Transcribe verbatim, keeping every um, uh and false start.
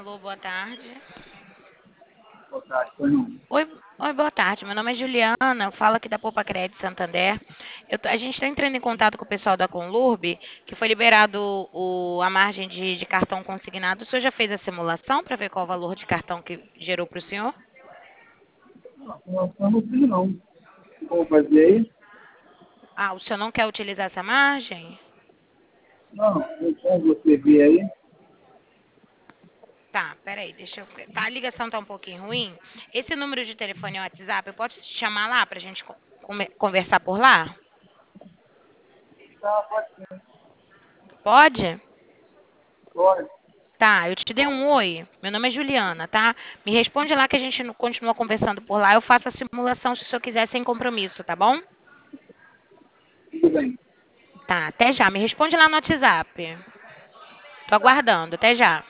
Alô, boa tarde. Boa tarde, foi não. Oi, oi, boa tarde. Meu nome é Juliana, eu falo aqui da Poupa Crédito Santander. Eu tô- a gente está entrando em contato com o pessoal da Conlurb, que foi liberado o- a margem de, de cartão consignado. O senhor já fez a simulação para ver qual o valor de cartão que gerou para o senhor? Não, eu não fiz não. Vou fazer aí? Ah, o senhor não quer utilizar essa margem? Não, como você vê aí? Tá, peraí, deixa eu ver. Tá, a ligação tá um pouquinho ruim. Esse número de telefone é o WhatsApp, eu posso te chamar lá pra gente co- come- conversar por lá? Tá, pode ser. Pode? Pode. Tá, eu te dei um oi. Meu nome é Juliana, tá? Me responde lá que a gente não- continua conversando por lá. Eu faço a simulação se o senhor quiser sem compromisso, tá bom? Tudo bem. Tá, até já. Me responde lá no WhatsApp. Tô Tá. aguardando, até já.